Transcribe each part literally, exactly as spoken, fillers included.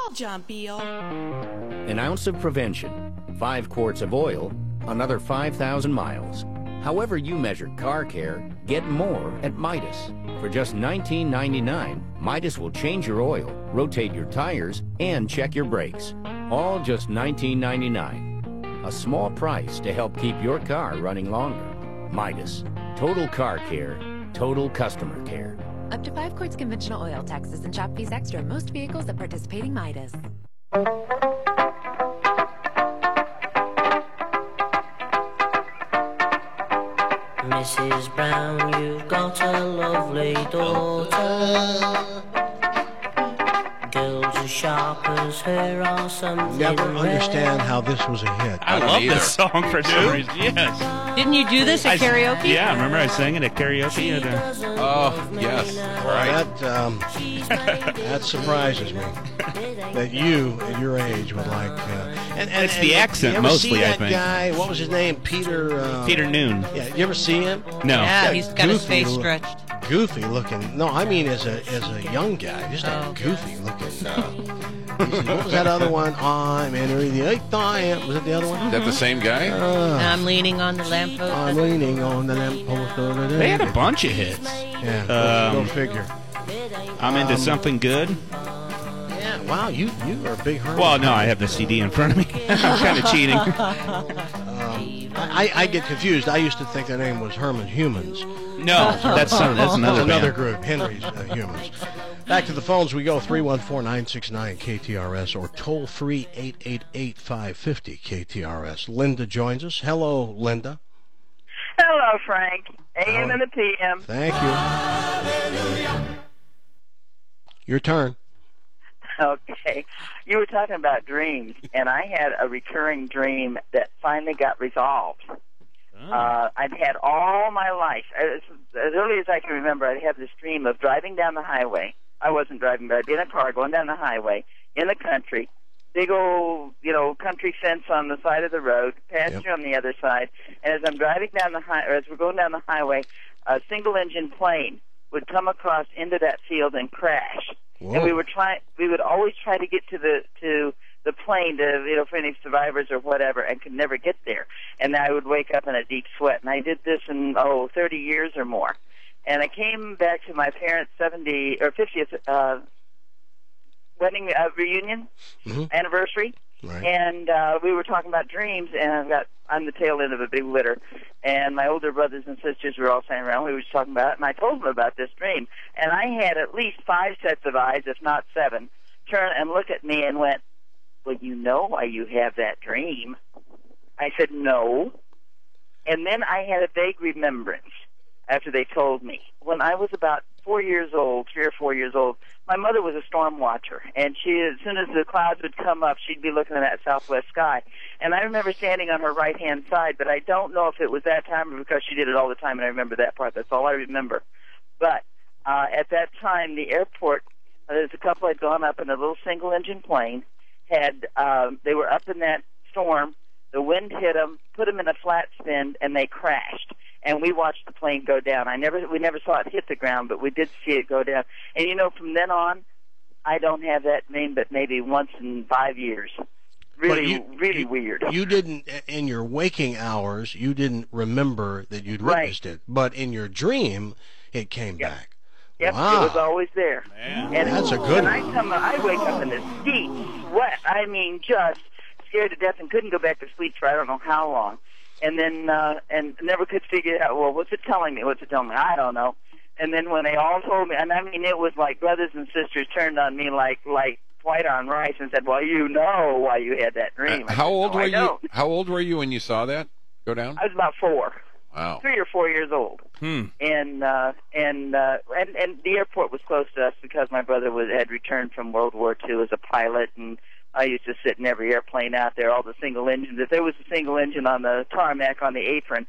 Call John Beal. An ounce of prevention, five quarts of oil, another five thousand miles. However you measure car care, get more at Midas. For just nineteen ninety-nine, Midas will change your oil, rotate your tires, and check your brakes. All just nineteen ninety-nine. A small price to help keep your car running longer. Midas. Total car care. Total customer care. Up to five quarts conventional oil, taxes and shop fees extra. Most vehicles at participating Midas. Missus Brown, you've got a lovely daughter. Girls as sharp as her are something Never understand rare. how this was a hit. I, I love either. this song for some reason. Yes. Didn't you do this at I, karaoke? Yeah, remember I sang it at karaoke? At, uh, oh, yes. Well, that, um, that surprises me that you, at your age, would like... Uh, and, and, it's and the you accent, ever mostly, see that I think. guy, what was his name? Peter... Uh, Peter Noon. Yeah, you ever see him? No. Yeah, he's got his face look, stretched. Goofy looking. No, I mean as a as a young guy. Just a oh, goofy looking... Uh, what was that other one? I'm Henry the Eighth. I am. Was it the other one? Is that the same guy? Uh, I'm leaning on the lamppost. I'm leaning on the lamppost. They had a bunch of hits. Yeah, Um, go figure. I'm into Um, something good. Yeah, wow, you you are a big Herman. Well, no, I have the C D in front of me. I'm kind of cheating. Um, I, I get confused. I used to think their name was Herman Humans. No, that's some, that's another Another band. group, Henry's uh, Humans. Back to the phones we go, three one four, nine six nine, K T R S or toll free eight eight eight, five five zero, K T R S. Linda joins us. Hello, Linda. Hello, Frank. A M Hello. and the P M. Thank you. Your turn. Okay. You were talking about dreams, and I had a recurring dream that finally got resolved. Oh. Uh, I'd had all my life, as, as early as I can remember, I'd have this dream of driving down the highway. I wasn't driving, but I'd be in a car going down the highway in the country, big old, you know, country fence on the side of the road, pasture Yep. on the other side, and as I'm driving down the high, or as we're going down the highway, a single-engine plane would come across into that field and crash. Whoa. And we were trying, we would always try to get to the to the plane to, you know, for any survivors or whatever, and could never get there. And I would wake up in a deep sweat. And I did this in oh thirty years or more. And I came back to my parents' seventy or fiftieth uh, wedding uh, reunion Mm-hmm. anniversary. Right. And uh, we were talking about dreams, and I've got I'm the tail end of a big litter, and my older brothers and sisters were all standing around. We were just talking about it, and I told them about this dream, and I had at least five sets of eyes, if not seven, turn and look at me and went, "Well, you know why you have that dream." I said, "No," and then I had a vague remembrance after they told me. When I was about four years old, three or four years old, my mother was a storm watcher, and she, as soon as the clouds would come up, she'd be looking at that southwest sky. And I remember standing on her right-hand side, but I don't know if it was that time or because she did it all the time, and I remember that part. That's all I remember. But uh, at that time, the airport, uh, there's a couple had gone up in a little single-engine plane. Had um, they were up in that storm. The wind hit them, put them in a flat spin, and they crashed. And we watched the plane go down. I never, we never saw it hit the ground, but we did see it go down. And you know, from then on, I don't have that name, but maybe once in five years. Really, you, really you, weird. You didn't, in your waking hours, you didn't remember that you'd Right. witnessed it, but in your dream, it came Yep. back. Yep, Wow. it was always there. Man. And That's a good and I one. come, I wake up in this deep sweat. I mean, just scared to death and couldn't go back to sleep for I don't know how long. And then, uh, and never could figure out, well, what's it telling me? What's it telling me? I don't know. And then when they all told me, and I mean, it was like brothers and sisters turned on me like, like white on rice and said, well, you know why you had that dream. Uh, I how said, old "No, were I you? don't." How old were you when you saw that go down? I was about four. Wow. Three or four years old. Hmm. And, uh, and, uh, and, and the airport was close to us because my brother was, had returned from World War Two as a pilot, and I used to sit in every airplane out there, all the single engines. If there was a single engine on the tarmac on the apron,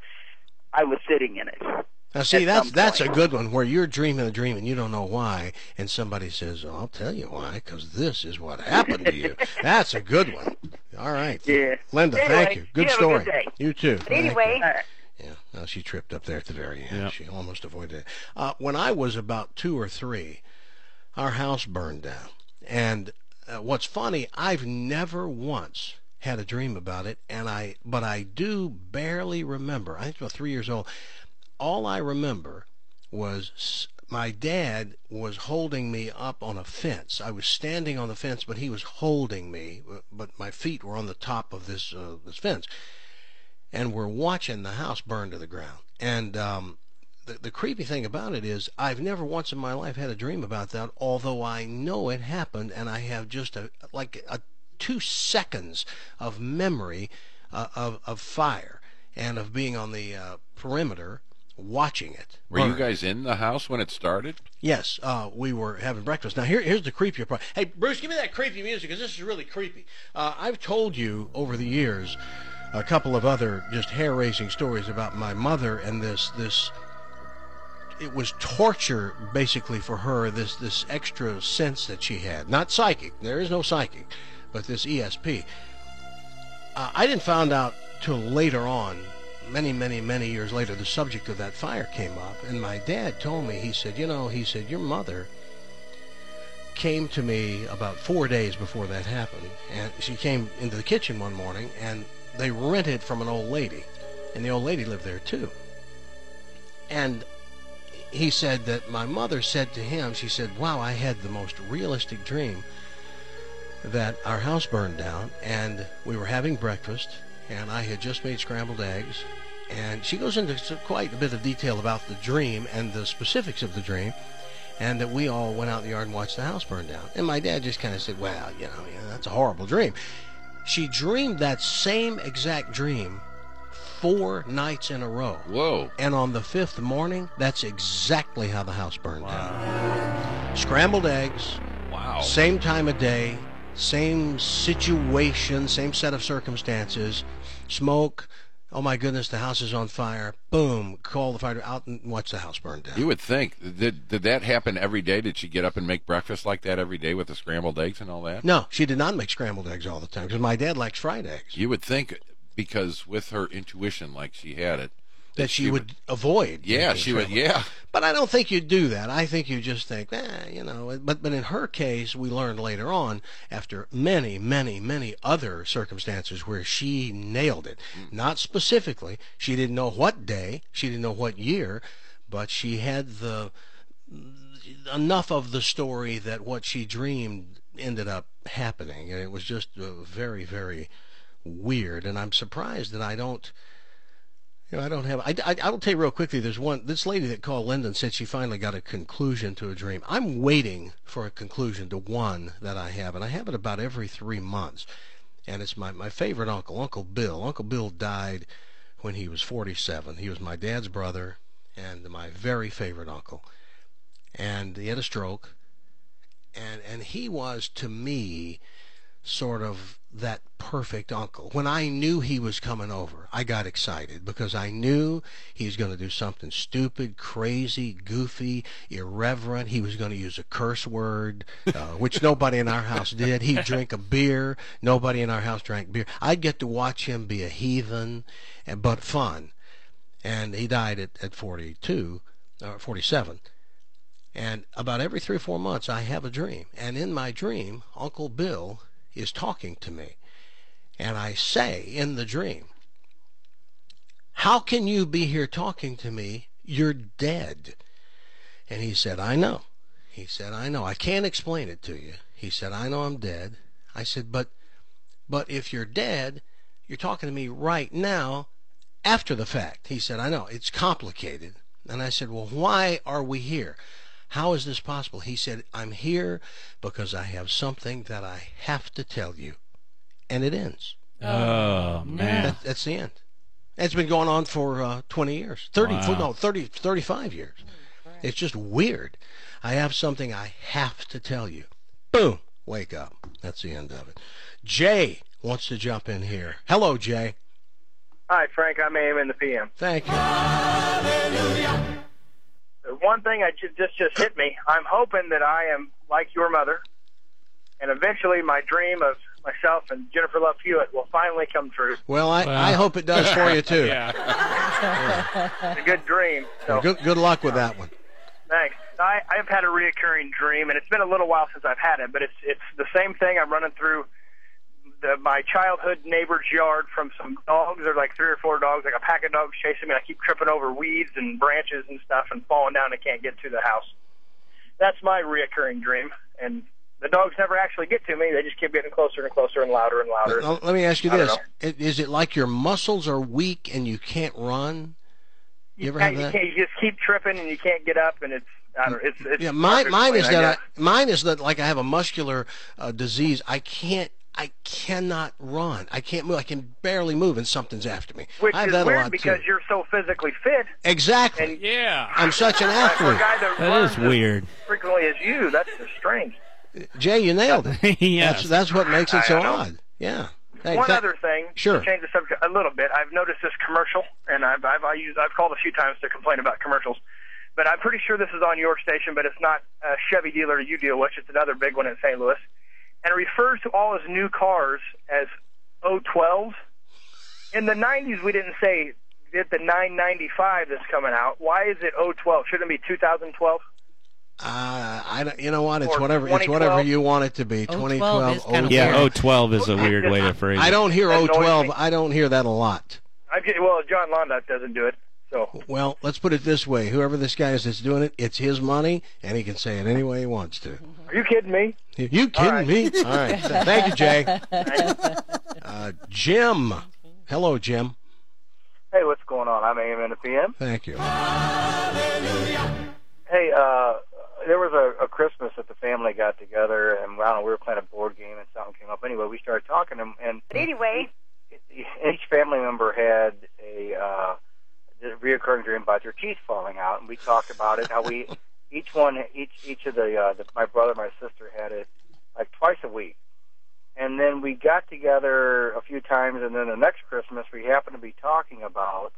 I was sitting in it. Now, see, At that's some that's a point. good one, where you're dreaming a dream and you don't know why, and somebody says, oh, I'll tell you why, because this is what happened to you. That's a good one. All right. Yeah. Linda, Anyway, thank you. Good you have a story. good day. You too. Thank Anyway. you. All right. Yeah, well, she tripped up there at the very end. Yep. She almost avoided it. Uh, when I was about two or three, our house burned down. And uh, uh, what's funny, I've never once had a dream about it, and I but I do barely remember. I think about three years old. All I remember was s- my dad was holding me up on a fence. I was standing on the fence, but he was holding me, but my feet were on the top of this uh, this fence, and we're watching the house burn to the ground. And um, the the creepy thing about it is, I've never once in my life had a dream about that, although I know it happened, and I have just a like a two seconds of memory uh, of of fire and of being on the uh, perimeter watching it. Were you burn. guys in the house when it started? Yes, uh, we were having breakfast. Now, here, here's the creepier part. Hey, Bruce, give me that creepy music, because this is really creepy. Uh, I've told you over the years a couple of other just hair-raising stories about my mother and this this. It was torture, basically, for her, this this extra sense that she had. Not psychic. There is no psychic, but this E S P. Uh, I didn't find out till later on, many, many, many years later, the subject of that fire came up, and my dad told me, he said, you know, he said, your mother came to me about four days before that happened, and she came into the kitchen one morning, and they rented from an old lady, and the old lady lived there too. And he said that my mother said to him, she said, wow, I had the most realistic dream that our house burned down, and we were having breakfast, and I had just made scrambled eggs. And she goes into quite a bit of detail about the dream and the specifics of the dream, and that we all went out in the yard and watched the house burn down. And my dad just kind of said, well, you know, yeah, that's a horrible dream. She dreamed that same exact dream four nights in a row. Whoa. And on the fifth morning, that's exactly how the house burned down. Scrambled eggs, Wow. same time of day, same situation, same set of circumstances, smoke, oh my goodness, the house is on fire, boom, call the fire out and watch the house burn down. You would think. Did, did that happen every day? Did she get up and make breakfast like that every day with the scrambled eggs and all that? No, she did not make scrambled eggs all the time, because my dad likes fried eggs. You would think, because with her intuition like she had it, That she would avoid. Yeah, making she would, scrambled. yeah. But I don't think you do that. I think you just think, eh, you know. But but in her case, we learned later on, after many, many, many other circumstances where she nailed it. Mm. Not specifically. She didn't know what day. She didn't know what year. But she had the enough of the story that what she dreamed ended up happening. And it was just uh, very, very weird. And I'm surprised that I don't... You know, I don't have. I, I, I'll tell you real quickly. There's one. This lady that called Linda said she finally got a conclusion to a dream. I'm waiting for a conclusion to one that I have, and I have it about every three months. And it's my my favorite uncle, Uncle Bill. Uncle Bill died when he was forty-seven. He was my dad's brother, and my very favorite uncle. And he had a stroke, and and he was to me sort of that perfect uncle. When I knew he was coming over, I got excited because I knew he was going to do something stupid, crazy, goofy, irreverent. He was going to use a curse word, uh, which nobody in our house did. He'd drink a beer. Nobody in our house drank beer. I'd get to watch him be a heathen, and but fun. And he died at, at forty-two, or forty-seven. And about every three or four months, I have a dream. And in my dream, Uncle Bill is talking to me, and I say in the dream, how can you be here talking to me? You're dead. And he said, I know. He said, I know. I can't explain it to you. He said, I know I'm dead. I said, but but if you're dead, you're talking to me right now after the fact. He said, I know. It's complicated. And I said, well, why are we here? How is this possible? He said, I'm here because I have something that I have to tell you. And it ends. Oh, man. That, that's the end. And it's been going on for uh, twenty years. thirty, Wow. no, thirty, thirty-five years. It's just weird. I have something I have to tell you. Boom. Wake up. That's the end of it. Jay wants to jump in here. Hello, Jay. Hi, Frank. I'm A M in the P M. Thank you. One thing I just, just just hit me. I'm hoping that I am like your mother, and eventually my dream of myself and Jennifer Love Hewitt will finally come true. Well, I, Well. I hope it does for you, too. Yeah. It's a good dream. So Good, good luck with that one. thanks. I, I've had a reoccurring dream, and it's been a little while since I've had it, but it's it's the same thing. I'm running through the, my childhood neighbor's yard from some dogs. There's like three or four dogs, like a pack of dogs chasing me. I keep tripping over weeds and branches and stuff and falling down and can't get to the house. That's my reoccurring dream, and the dogs never actually get to me. They just keep getting closer and closer and louder and louder. Well, let me ask you I this. don't know. Is it like your muscles are weak and you can't run? You ever Yeah, have you, that? can't, you just keep tripping and you can't get up, and it's I don't know, it's, it's Yeah, hard mine, to mine is explain, that I I, mine is that like I have a muscular uh, disease. I can't, I cannot run. I can't move. I can barely move, and something's after me. Which I have is that a weird lot because too. you're so physically fit. Exactly. And Yeah. I'm such an for a athlete. guy that, That runs is weird. as frequently as you, that's just strange. Jay, you nailed it. Yes. That's that's what makes it I so know. odd. Yeah. Hey, One tha- other thing, Sure. to change the subject a little bit. I've noticed this commercial, and I've I've I use I've called a few times to complain about commercials, but I'm pretty sure this is on your station, but it's not a Chevy dealer you deal with. It's another big one in Saint Louis, and it refers to all his new cars as oh twelves. In the nineties, we didn't say that the nine ninety-five that's coming out. Why is it oh twelve? Shouldn't it be two thousand twelve? Uh, I don't, you know what? It's Or whatever. It's twenty twelve. whatever you want it to be. oh twelve twenty twelve. is kinda Yeah, weird. oh twelve is a weird way to phrase it. I don't hear That oh annoys twelve. me. I don't hear that a lot. I get, well, John Londa doesn't do it, so Well, let's put it this way: whoever this guy is that's doing it, it's his money, and he can say it any way he wants to. are you kidding me? You kidding right. me? All right. Thank you, Jay. Uh, Jim. Hello, Jim. Hey, what's going on? I'm A M in the P M. Thank you. Hey, uh, there was a, a Christmas that the family got together, and I don't know, we were playing a board game, and something came up. Anyway, we started talking, and, and Anyway, each family member had a uh, reoccurring dream about their teeth falling out, and we talked about it. How we each one, each each of the, uh, the my brother, and my sister had it like twice a week. And then we got together a few times, and then the next Christmas we happened to be talking about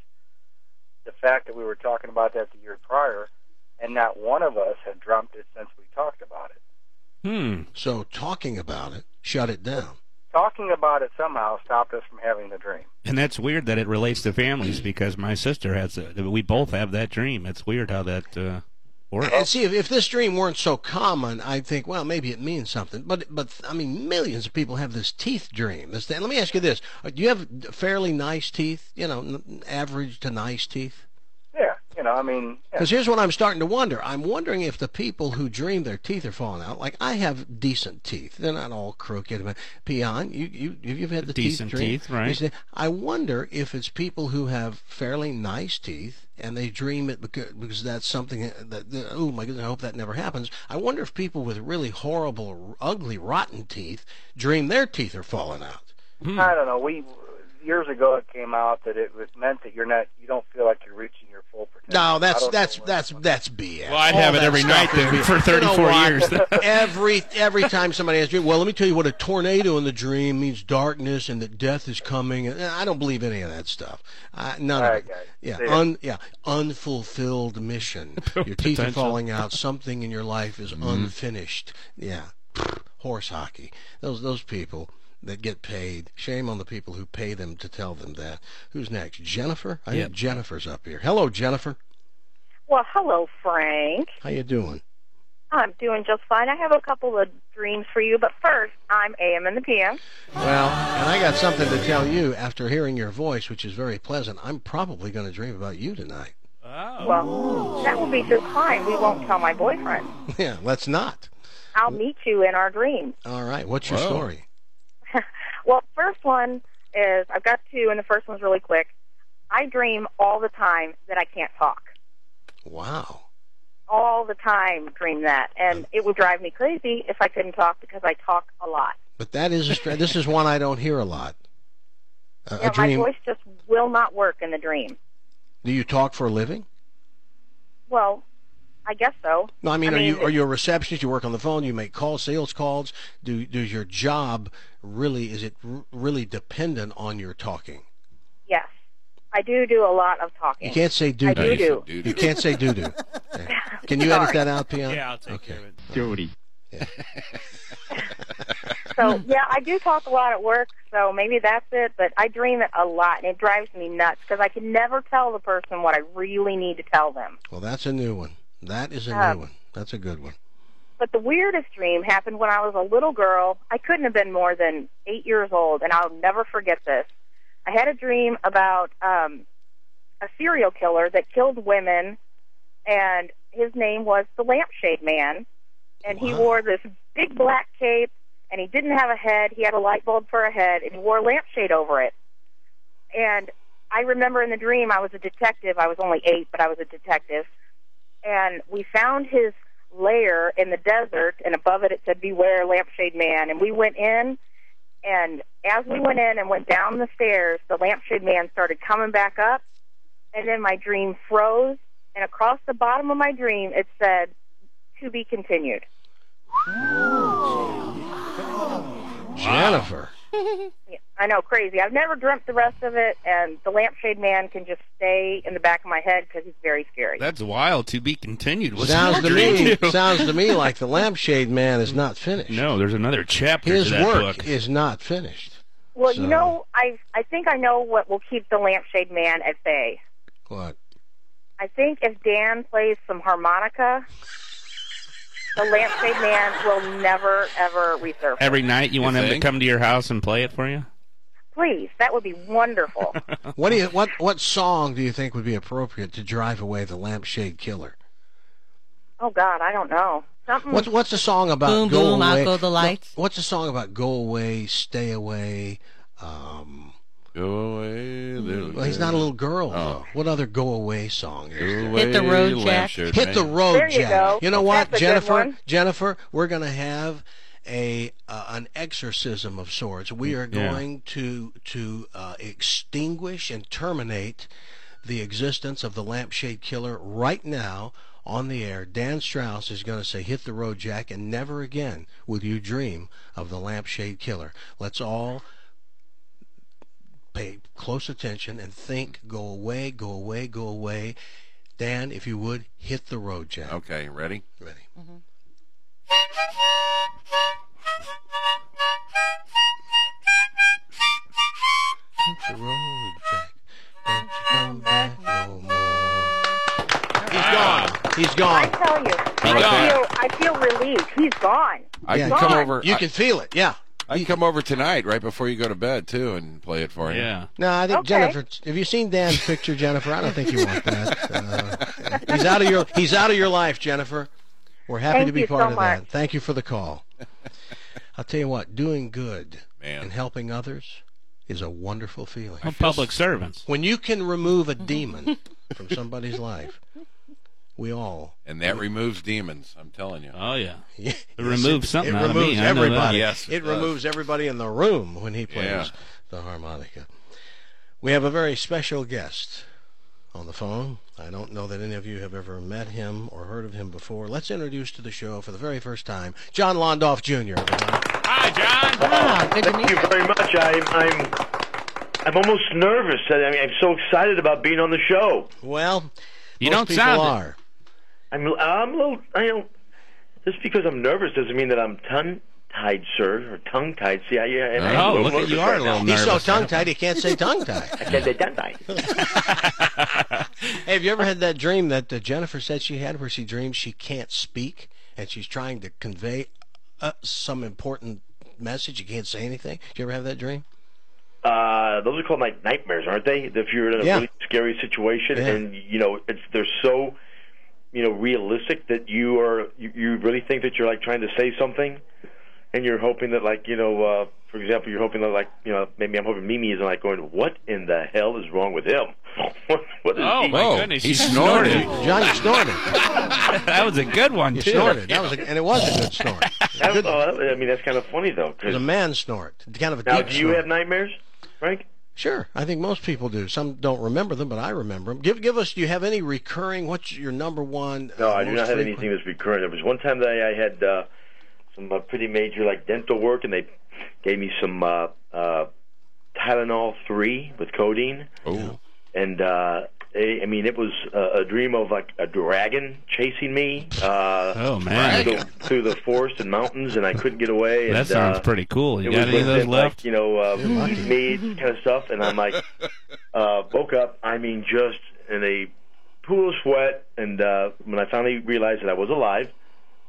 the fact that we were talking about that the year prior, and not one of us had dreamt it since we talked about it. Hmm. So talking about it, shut it down. Talking about it somehow stopped us from having the dream. And that's weird that it relates to families because my sister has a, we both have that dream. It's weird how that uh, works. And see, if, if this dream weren't so common, I'd think, well, maybe it means something. But, but I mean, millions of people have this teeth dream. This thing. Let me ask you this. Uh, Do you have fairly nice teeth, you know, n- average to nice teeth? Yeah, you know, I mean... Yeah. Because here's what I'm starting to wonder. I'm wondering if the people who dream their teeth are falling out, like I have decent teeth. They're not all crooked. But Peon, you, you, you've had the Decent teeth dream. teeth, right. You see, I wonder if it's people who have fairly nice teeth and they dream it because, because that's something that, that, oh my goodness, I hope that never happens. I wonder if people with really horrible, ugly, rotten teeth dream their teeth are falling out. I don't know. We years ago it came out that it was meant that you're not, you don't feel like you're reaching your full potential. No, I that's don't that's know that's that's B S. Well, I'd All have it that every stuff night is then B S. for thirty-four You know what? years. every every time somebody has a dream, well, let me tell you what a tornado in the dream means: darkness and that death is coming. And I don't believe any of that stuff. Uh, none All of right, it. guys. Yeah, See ya. un, yeah, unfulfilled mission. Your teeth are Potential. falling out. Something in your life is unfinished. Yeah, horse hockey. Those those people that get paid. Shame on the people who pay them to tell them that. Who's next? Jennifer? I Yep. think Jennifer's up here. Hello, Jennifer. Well, hello, Frank. How you doing? I'm doing just fine. I have a couple of dreams for you, but first, I'm A M in the P M. Well, and I got something to tell you after hearing your voice, which is very pleasant. I'm probably going to dream about you tonight. Well, that would be just fine. We won't tell my boyfriend. Yeah, let's not. I'll meet you in our dreams. All right, what's your Whoa. story? Well, first one is, I've got two, and the first one's really quick. I dream all the time that I can't talk. Wow. All the time dream that. And it would drive me crazy if I couldn't talk because I talk a lot. But that is a str- this is one I don't hear a lot. Uh, Yeah, a dream. my voice just will not work in the dream. Do you talk for a living? Well, I guess so. No, I mean, I are mean, you are you a receptionist? You work on the phone. You make calls, sales calls. Do does your job really is it r- really dependent on your talking? Yes. I do do a lot of talking. You can't say do I do. do do. You can't say do do. Can you edit that out, Piano? Yeah, I'll take okay. care of it. Dirty. So, yeah, I do talk a lot at work, so maybe that's it, but I dream it a lot, and it drives me nuts because I can never tell the person what I really need to tell them. Well, that's a new one. That is a Um, new one. That's a good one. But the weirdest dream happened when I was a little girl. I couldn't have been more than eight years old, and I'll never forget this. I had a dream about um, a serial killer that killed women, and his name was the Lampshade Man. And he Wow. wore this big black cape, and he didn't have a head. He had a light bulb for a head, and he wore a lampshade over it. And I remember in the dream I was a detective. I was only eight, but I was a detective. And we found his lair in the desert, and above it it said, "Beware, Lampshade Man." And we went in, and as we went in and went down the stairs, the Lampshade Man started coming back up, and then my dream froze, and across the bottom of my dream it said, "To be continued." Jennifer. Yeah, I know, crazy. I've never dreamt the rest of it, and the Lampshade Man can just stay in the back of my head because he's very scary. That's wild. To be continued. Was Sounds to dream me, too. sounds to me like the Lampshade Man is not finished. No, there's another chapter His to that work book. is not finished. Well, So- you know, I I think I know what will keep the Lampshade Man at bay. What? I think if Dan plays some harmonica, the Lampshade Man will never, ever resurface. Every night you want him to think? come to your house and play it for you? Please, that would be wonderful. What do you what what song do you think would be appropriate to drive away the Lampshade Killer? Oh, God, I don't know. Something. What's what's the song about Boom, go boom, out away? go the No, lights. what's the song about go away, stay away? Um, Go away. Little well, he's not a little girl. Oh. Though. What other go away song is Go there? away, Hit the road, Jack. Lampshade Hit Man. the road, There you Jack. go. You know what, That's a good Jennifer? one. Jennifer, we're going to have a uh, an exorcism of sorts. We are Yeah. going to to uh, extinguish and terminate the existence of the Lampshade Killer right now on the air. Dan Strauss is going to say, "Hit the road, Jack," and never again will you dream of the Lampshade Killer. Let's all pay close attention and think, go away, go away, go away. Dan, if you would, hit the road, Jack. Okay, ready? Ready. Hit the road, Jack. Don't you come back no more. He's gone. He's I gone. tell you, How about I that? feel, I feel relieved. He's gone. I Yeah, can come gone. over. You I, can feel it, yeah. I can come over tonight, right before you go to bed, too, and play it for you. Yeah. No, I think Okay. Jennifer. Have you seen Dan's picture, Jennifer? I don't think you want that. Uh, he's out of your. He's out of your life, Jennifer. We're happy Thank to be you part so of much. that. Thank you for the call. I'll tell you what, doing good Man. and helping others is a wonderful feeling. Well, public servants. When you can remove a demon from somebody's life, we all. And that removes demons, I'm telling you. Oh, yeah. Yeah, It removes something It out of removes me. I know that. everybody. Yes, it it does. removes everybody in the room when he plays Yeah. the harmonica. We have a very special guest on the phone. I don't know that any of you have ever met him or heard of him before. Let's introduce to the show for the very first time, John Londoff Junior everyone. Hi, John. Wow, good to meet Thank you very much. I'm I'm I'm almost nervous. I mean, I'm so excited about being on the show. Well, You most don't people sound it. are. I'm I'm a little. I don't. Just because I'm nervous doesn't mean that I'm tongue-tied, sir, or tongue-tied. See, I, yeah, and I'm a Oh, little look at nervous you are right a little now. He's so nervous. tongue-tied he can't say tongue-tied. I can't say tongue-tied. Hey, have you ever had that dream that uh, Jennifer said she had where she dreams she can't speak and she's trying to convey uh, some important message? You can't say anything. Did you ever have that dream? Uh, those are called like nightmares, aren't they? If you're in a Yeah. really scary situation, Yeah. and you know, it's they're so, you know, realistic that you are you, you really think that you're like trying to say something, and you're hoping that like you know, uh, for example, you're hoping that like you know, maybe I'm hoping Mimi isn't like going, what in the hell is wrong with him? what, what is Oh, he? my Whoa, goodness. he you snorted. John, you snorted. That was a good one, You too. snorted. That was a, and it was a good snort. It was a That- good- oh, I mean, that's kind of funny though. 'cause- it was a man snort. Kind of a now, deep do you snort. have nightmares, Frank? Sure, I think most people do. Some don't remember them, but I remember them. Give give us. Do you have any recurring? What's your number one? No, uh, I do most not have frequent? anything that's recurring. There was one time that I had uh, some uh, pretty major like dental work, and they gave me some uh, uh, Tylenol three with codeine. Oh. And uh, I I mean, it was a, a dream of like a dragon chasing me. Uh, Oh, man. Through, the, through the forest and mountains, and I couldn't get away. That and, sounds uh, pretty cool. You it got was any of those within, left? Like, you know, uh, lucky. mead kind of stuff, and I'm like, uh, woke up. I mean, just in a pool of sweat. And uh, when I finally realized that I was alive,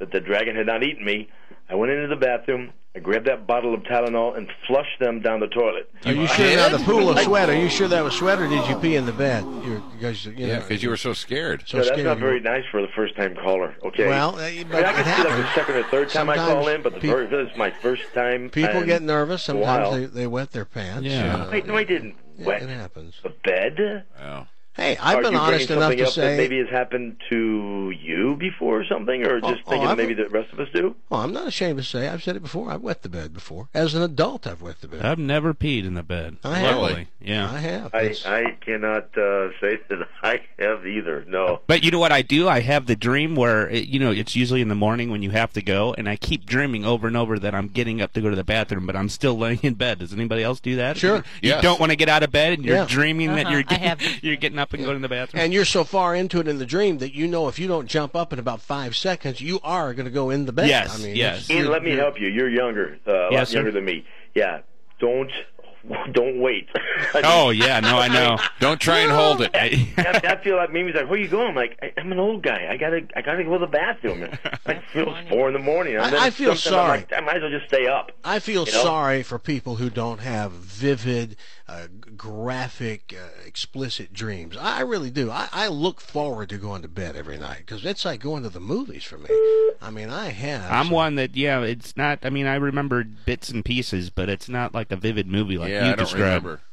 that the dragon had not eaten me, I went into the bathroom, I grabbed that bottle of Tylenol, and flushed them down the toilet. Are you sure now the pool of sweat? Are you sure that was sweat, or did you pee in the bed? You're, because you Yeah, know, because you were so scared. So no, that's scared not you very were- nice for the first-time caller. Okay. Well, uh, I mean, but I it can see like the happens. second or third time I call Sometimes in, but the pe- very, this is my first time. People in get nervous. a while. Sometimes they, they wet their pants. Yeah. Uh, Wait, no, I didn't. yeah, Wet it happens. the bed. Oh. Hey, I've Are been you honest bringing enough something to up that say. maybe has happened to you before or something, or just Oh, thinking oh, that I've- maybe the rest of us do? Well, I'm not ashamed to say I've said it before. I've wet the bed before. As an adult, I've wet the bed. I've never peed in the bed. I have. Luckily. Yeah. I have. I, It's- I cannot uh, say that I have either. No. But you know what I do? I have the dream where, it, you know, it's usually in the morning when you have to go, and I keep dreaming over and over that I'm getting up to go to the bathroom, but I'm still laying in bed. Does anybody else do that? Sure. You Yes. don't want to get out of bed, and you're Yeah. dreaming that Uh-huh, you're I getting, have. you're getting up and going to the bathroom. And you're so far into it in the dream that you know if you don't jump up in about five seconds, you are going to go in the bed. Yes, I mean, yes. it's- Ian, you're- let me you're- help you. You're younger, uh, a lot Yes, sir. younger than me. Yeah. Don't don't wait. I mean, Oh, yeah, no, I know. Don't try and hold it. I, I feel like Mimi's like, where are you going? I'm like, I, I'm an old guy. I gotta, I gotta go to the bathroom. I feel it's four in the morning. And I- then I feel sometimes I'm sorry. like, I might as well just stay up. I feel You know? sorry for people who don't have vivid, uh, graphic, uh, explicit dreams. I really do. I, I look forward to going to bed every night because it's like going to the movies for me. I mean, I have. I'm some- one that, yeah, it's not, I mean, I remember bits and pieces, but it's not like a vivid movie like yeah, you I don't described. remember.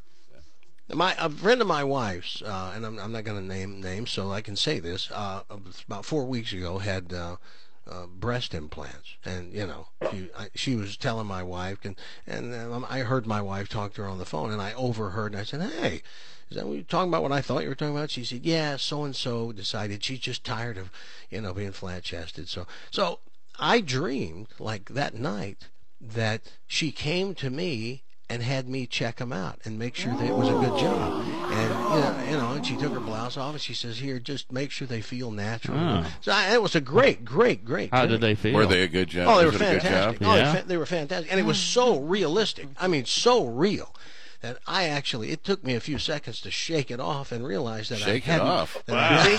My a friend of my wife's, uh, and I'm, I'm not going to name names, so I can say this. Uh, about four weeks ago, had uh, uh, breast implants, and you know, she, I, she was telling my wife, and and um, I heard my wife talk to her on the phone, and I overheard, and I said, "Hey, is that what you're talking about? What I thought you were talking about?" She said, "Yeah, so and so decided she's just tired of, you know, being flat chested." So, so I dreamed like that night that she came to me and had me check them out and make sure that it was a good job. And you know, you know, and she took her blouse off and she says, "Here, just make sure they feel natural." Oh. So I, it was a great, great, great. How dream. did they feel? Were they a good job? Oh, they were Was it a good fantastic. job? Oh, they, Yeah. fa- they were fantastic, and it was so realistic. I mean, so real that I actually it took me a few seconds to shake it off and realize that Shake I it hadn't off. that, I,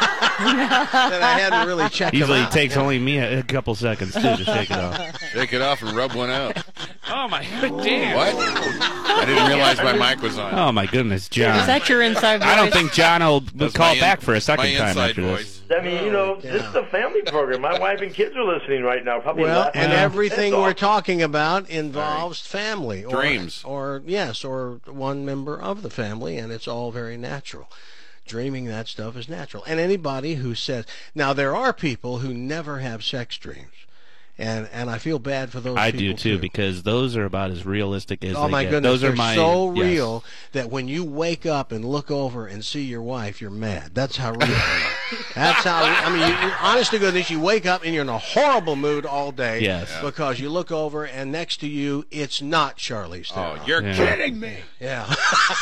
that I hadn't really checked Usually them it out. takes only me a, a couple seconds, too, to shake it off. Shake it off and rub one out. Oh, my good damn. What? I didn't realize my mic was on. Oh, my goodness, John. Is that your inside voice? I don't think John will, will That's call my in- back for a second my time inside after voice. this. I mean, you know, this is a family program. My wife and kids are listening right now. Probably Well, laughing and their everything heads we're off. talking about involves family or, Dreams. or yes, or one member of the family, and it's all very natural. Dreaming that stuff is natural. And anybody who says now there are people who never have sex dreams, and and I feel bad for those. I people do, too, because those are about as realistic as Oh they my get. goodness, Those they're are my, so yes. real that when you wake up and look over and see your wife, you're mad. That's how real they are. That's how. I mean, you, you, honest to goodness, you wake up and you're in a horrible mood all day. Yes. Yeah. Because you look over and next to you, it's not Charlize Theron. Oh, you're Yeah. kidding me. Yeah.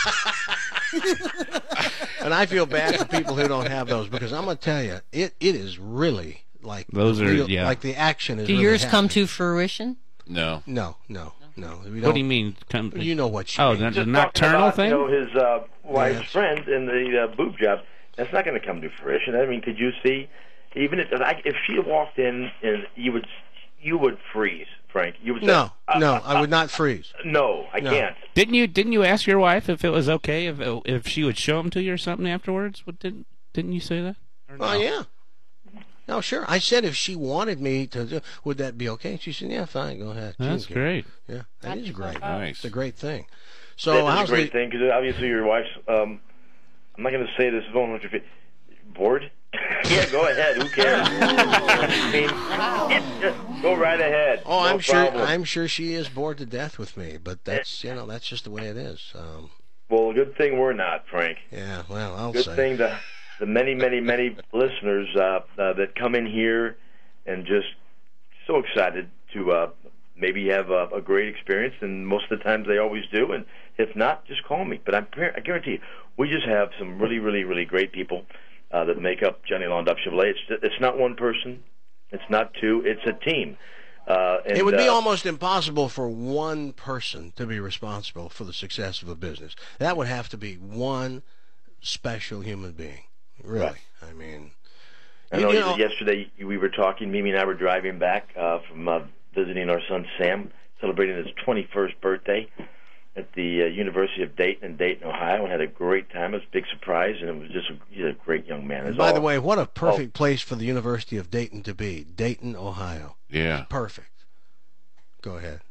And I feel bad for people who don't have those because I'm going to tell you, it, it is really like Those are- real, yeah. like the action is. Do really yours come happening. to fruition? No. No, no, no. We What don't, do you mean? Come, You know what she Oh, means. the, the Just talking nocturnal about, thing? You know, his uh, wife's Yes. friend in the uh, boob job. That's not going to come to fruition. I mean, could you see? Even if like, if she walked in and you would you would freeze, Frank. You would say, No, uh, no, uh, I would not freeze. No, I No. can't. Didn't you didn't you ask your wife if it was okay if if she would show them to you or something afterwards? What didn't didn't you say that? Or no? Oh yeah. No, sure. I said if she wanted me to, do, would that be okay? She said, "Yeah, fine, go ahead." She That's didn't care. great. Yeah, that is great. Nice. It's a great thing. So That is how's a great the? thing because obviously your wife's. Um, I'm not going to say this. Is on what you feel. Bored? Yeah, go ahead. Who cares? I mean, it, just go right ahead. Oh, No I'm sure. problem. I'm sure she is bored to death with me, but that's you know that's just the way it is. Um, Well, good thing we're not, Frank. yeah. Well, I'll Good say. thing the the many, many, many listeners uh, uh, that come in here and just so excited to uh, maybe have a, a great experience, and most of the times they always do. And if not, just call me. But I'm, I guarantee you, we just have some really, really, really great people uh, that make up Johnny Law and Duff Chevrolet. It's it's not one person, it's not two, it's a team. Uh, and, It would be uh, almost impossible for one person to be responsible for the success of a business. That would have to be one special human being. Really, Right. I mean, I You know, know- yesterday we were talking, Mimi and I were driving back uh, from uh, visiting our son Sam, celebrating his twenty-first birthday at the uh, University of Dayton in Dayton, Ohio, and had a great time. It was a big surprise, and it was just a, he's a great young man. It's By all, the way, what a perfect place for the University of Dayton to be. Dayton, Ohio. Yeah. Perfect. Go ahead.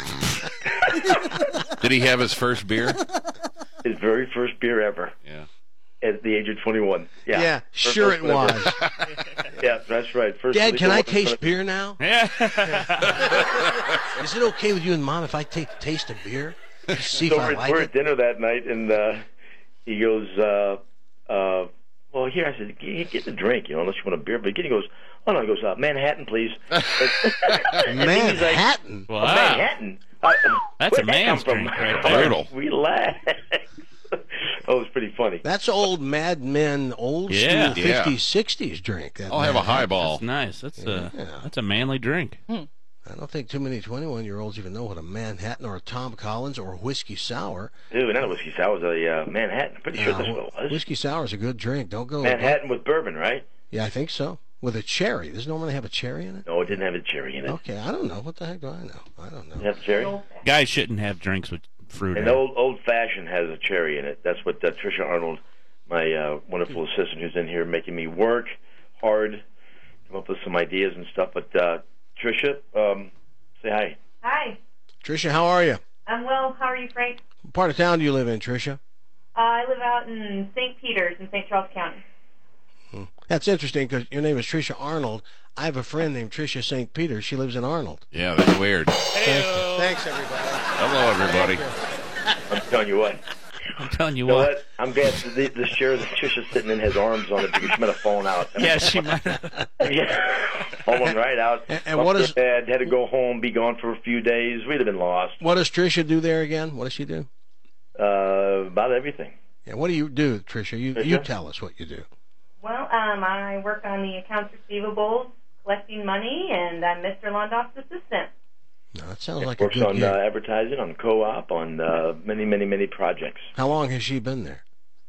Did he have his first beer? His very first beer ever. Yeah. At the age of twenty-one. Yeah. Yeah, First- sure first it one was. ever. Yeah, that's right. First Dad, can I legal one. taste beer now? Yeah. Is it okay with you and Mom if I take taste of beer? Just see if So I we're, like we're it? at dinner that night, and uh, he goes, uh, uh, well, here, I said, get, get the drink, you know, unless you want a beer. But again, he goes, oh, no, he goes, uh, Manhattan, please. And he's like, Manhattan? "Oh, Wow. Manhattan? Uh, That's where'd a that come man's from?" drink right I'm there. like, Brutal. Relax. Oh, it was pretty funny. That's old Mad Men, old Yeah. school Yeah. fifties, sixties drink. That I'll have a Manhattan. highball. That's nice. That's a Yeah. that's a manly drink. I don't think too many twenty-one-year-olds even know what a Manhattan or a Tom Collins or a whiskey sour. Dude, not a whiskey sour. It was a uh, Manhattan. Pretty sure Uh, that's what it was. Whiskey sour is a good drink. Don't go. Manhattan with bourbon, right? Yeah, I think so. With a cherry. Does it normally have a cherry in it? No, it didn't have a cherry in it. Okay, I don't know. What the heck do I know? I don't Did it know. have a cherry? Guys shouldn't have drinks with fruit. An in it. old old fashioned has a cherry in it. That's what uh, Trisha Arnold, my uh, wonderful assistant, who's in here making me work hard, come up with some ideas and stuff. But uh, Trisha, um, say hi. Hi, Tricia, how are you? I'm well. How are you, Frank? What part of town do you live in, Tricia? Uh, I live out in Saint Peters in Saint Charles County. Hmm. That's interesting because your name is Tricia Arnold. I have a friend named Tricia Saint Peter. She lives in Arnold. Yeah, that's weird. Thanks, thanks, everybody. Hello, everybody. I'm telling you what. I'm telling you You know what. what? I'm glad the, this chair that Trisha's sitting in has arms on it because she might have fallen out. Yeah, she might have. Yeah, fallen right out. And- and what is- Dad had to go home, be gone for a few days. We'd have been lost. What does Tricia do there again? What does she do? Uh, about everything. Yeah, what do you do, Tricia? You Tricia? you tell us what you do. Well, um, I work on the accounts receivables, collecting money, and I'm Mister Londoff's assistant. No, that sounds like a Works good on gig. uh, advertising, on co-op, on uh, many, many, many projects. How long has she been there?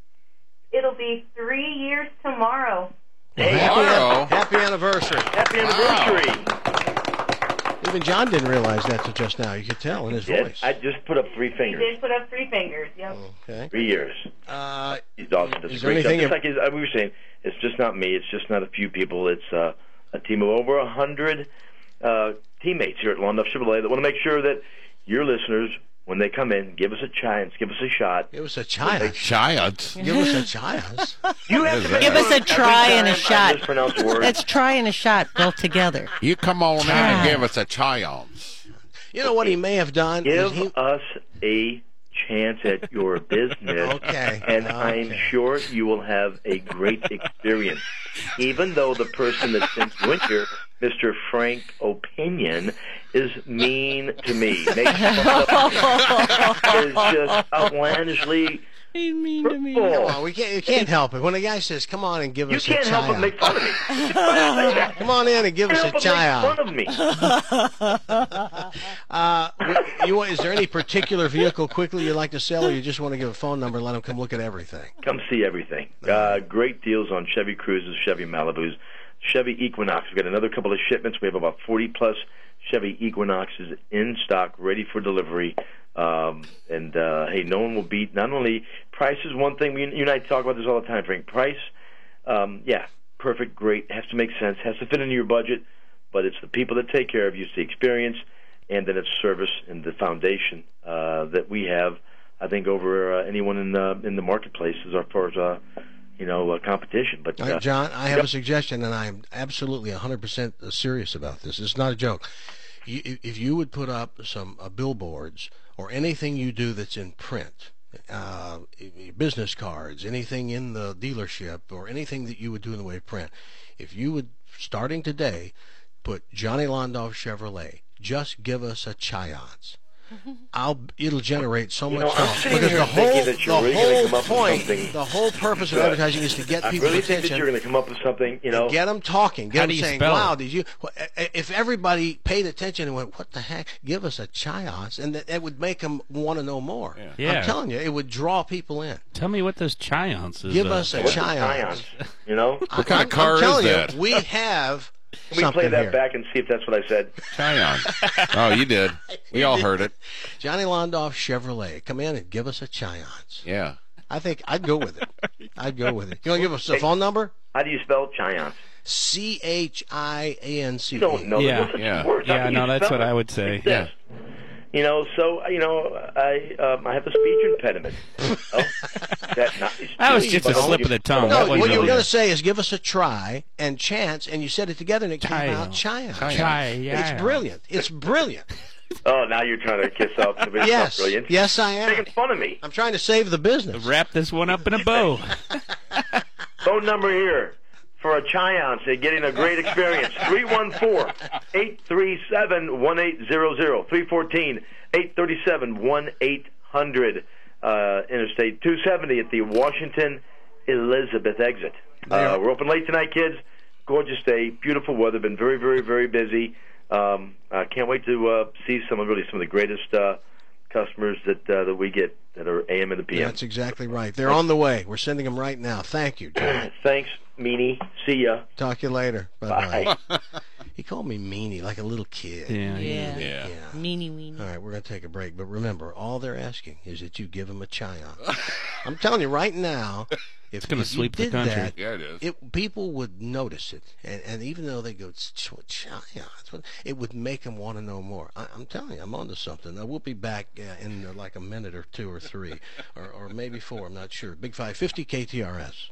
It'll be three years tomorrow. Hey, Wow. Happy anniversary. Happy anniversary! Even John didn't realize that till just now. You could tell in his Yes, voice. I just put up three He fingers. did put up three fingers. Yep. Okay. Three years. Uh, He's awesome. Does is a there great job. anything Just if- like his, uh, we were saying, it's just not me. It's just not a few people. It's uh, a team of over a hundred uh, teammates here at Londoff Chevrolet that want to make sure that your listeners, when they come in, give us a chance, give us a shot. Give us a chance. Giants. Give us a chance. You have to make Give us a every try and a time I shot. mispronounce a word. Let's try and a shot both together. You come on in and give us a chance. You know what he may have done? is Give he, us a chance at your business, Okay, and I'm okay. sure you will have a great experience. Even though the person that sent you in here, Mister Frank Opinion, is mean to me. Makes fun of me. Is just outlandishly He's mean to me. Come hurtful. on, we can't, you can't help it. When a guy says, come on and give You us can't a help but chai make fun of me. It's funny to say that. Come on in and give You us a can't chai help but make fun of me. Uh, you want, is there any particular vehicle quickly you'd like to sell, or you just want to give a phone number and let them come look at everything? Come see everything. Uh, great deals on Chevy Cruises, Chevy Malibus, Chevy Equinox. We've got another couple of shipments. We have about forty plus Chevy Equinoxes in stock, ready for delivery. Um, and uh, hey, no one will beat. Not only price is one thing. We, you and I talk about this all the time, Frank. Price, um, yeah, perfect, great. Has to make sense. Has to fit into your budget. But it's the people that take care of you. It's the experience, and then it's service and the foundation uh, that we have. I think over uh, anyone in the in the marketplace as far as uh, you know uh, competition. But All right, uh, John, I have yep. a suggestion, and I'm absolutely one hundred percent serious about this. It's not a joke. You, if you would put up some uh, billboards or anything you do that's in print, uh, business cards, anything in the dealership, or anything that you would do in the way of print, if you would, starting today, put Johnny Londoff Chevrolet, just give us a chance. I'll it'll generate so You much know, I'm talk sitting because here the whole thinking that you're the really gonna whole come up with point, something the whole purpose of good. advertising is to get I people's really think attention. that you're going to come up with something, you know. Get them talking. Get How them do you saying, spell "Wow, it? did you?" well, If everybody paid attention and went, "What the heck? Give us a Chions," and that, that would make them want to know more. Yeah. Yeah. I'm telling you, it would draw people in. Tell me what those Chions is. Give uh, us a What's a Chions. Chions? You know? What kind of car I'm telling is you, that? we have Can we something play that here. back and see if that's what I said? Chion. Oh, you did. We all heard it. Johnny Londoff Chevrolet, come in and give us a Chions. Yeah. I think I'd go with it. I'd go with it. You want to give us a phone number? How do you spell Chions? C H I A N C E. You don't know. Yeah. There's such Yeah. words. How Yeah, can no, you that's spell what it? I would say. Like this. You know, so you know, I um, I have a speech impediment. Oh, that, not, That was just a slip of the tongue. No, That wasn't what you were really going a- to say is give us a try and chance, and you said it together, and it came Chion. out Chion. Chion. It's brilliant. It's brilliant. Oh, now you're trying to kiss off to me. It's Yes. not brilliant. Yes, I am. Making fun of me. I'm trying to save the business. Wrap this one up in a bow. Phone number here for a Chions and getting a great experience. three one four, eight three seven, one eight zero zero. three one four, eight three seven, one eight hundred. Uh, Interstate two seventy at the Washington Elizabeth exit. Uh, we're open late tonight, kids. Gorgeous day. Beautiful weather. Been very, very, very busy. Um, I can't wait to uh, see some of really some of the greatest uh, customers that uh, that we get that are A M and the P M. That's exactly right. They're on the way. We're sending them right now. Thank you, John. Thanks, Meanie. See ya. Talk to you later. Bye-bye. Bye. He called me meanie, like a little kid. Yeah. Yeah. Yeah. Meanie weenie. All right, we're going to take a break. But remember, all they're asking is that you give them a Chion. I'm telling you right now, if, It's gonna if you sweep the did country. that, Yeah, it is. it, people would notice it. And, and even though they go, Chion, it would make them want to know more. I, I'm telling you, I'm onto something. Now, we'll be back uh, in uh, like a minute or two or three, or, or maybe four. I'm not sure. Big five fifty K T R S.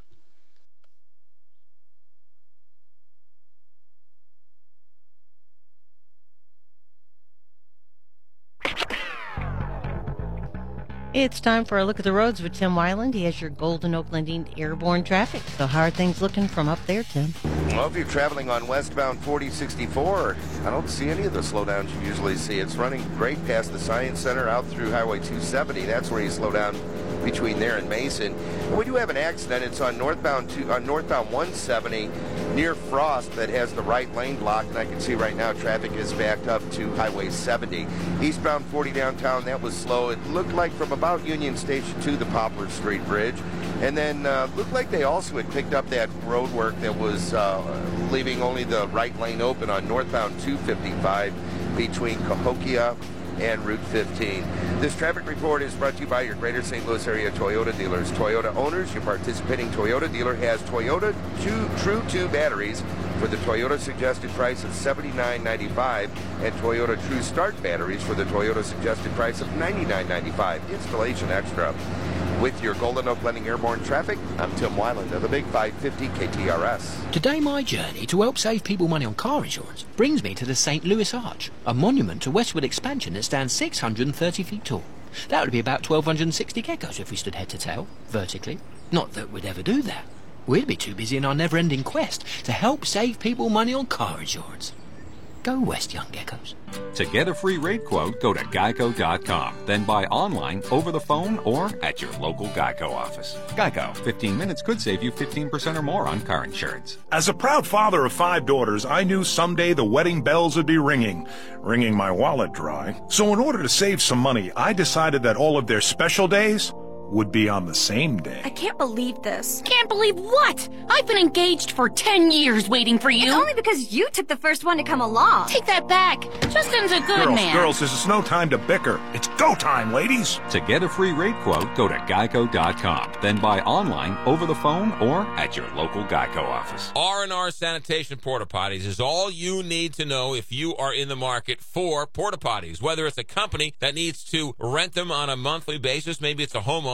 It's time for a look at the roads with Tim Wyland. He has your Golden Oak Lending airborne traffic. So how are things looking from up there, Tim? Well, if you're traveling on westbound forty sixty-four, I don't see any of the slowdowns you usually see. It's running great past the Science Center out through Highway two seventy. That's where you slow down between there and Mason. And we do have an accident. It's on northbound two, on northbound one seventy near Frost that has the right lane blocked, and I can see right now traffic is backed up to Highway seventy. Eastbound forty downtown, that was slow. It looked like from about Union Station to the Poplar Street Bridge. And then uh, looked like they also had picked up that road work that was uh, leaving only the right lane open on northbound two fifty-five between Cahokia and Route fifteen. This traffic report is brought to you by your Greater Saint Louis area Toyota dealers. Toyota owners, your participating Toyota dealer has Toyota two, True two batteries for the Toyota suggested price of seventy-nine ninety-five and Toyota True Start batteries for the Toyota suggested price of ninety-nine ninety-five. Installation extra. With your Golden Oak Lending airborne traffic, I'm Tim Wyland of the Big five fifty K T R S. Today my journey to help save people money on car insurance brings me to the Saint Louis Arch, a monument to westward expansion that stands six hundred thirty feet tall. That would be about twelve sixty geckos if we stood head to tail, vertically. Not that we'd ever do that. We'd be too busy in our never-ending quest to help save people money on car insurance. Go west, young geckos. To get a free rate quote, go to geico dot com. Then buy online, over the phone, or at your local Geico office. Geico. fifteen minutes could save you fifteen percent or more on car insurance. As a proud father of five daughters, I knew someday the wedding bells would be ringing, wringing my wallet dry. So in order to save some money, I decided that all of their special days would be on the same day. I can't believe this. Can't believe what? I've been engaged for ten years waiting for you. It's only because you took the first one to come along. Take that back. Justin's a good girls, man. girls, this is no time to bicker. It's go time, ladies. To get a free rate quote, go to geico dot com. Then buy online, over the phone, or at your local Geico office. R and R Sanitation Porta Potties is all you need to know if you are in the market for porta potties. Whether it's a company that needs to rent them on a monthly basis, maybe it's a homeowner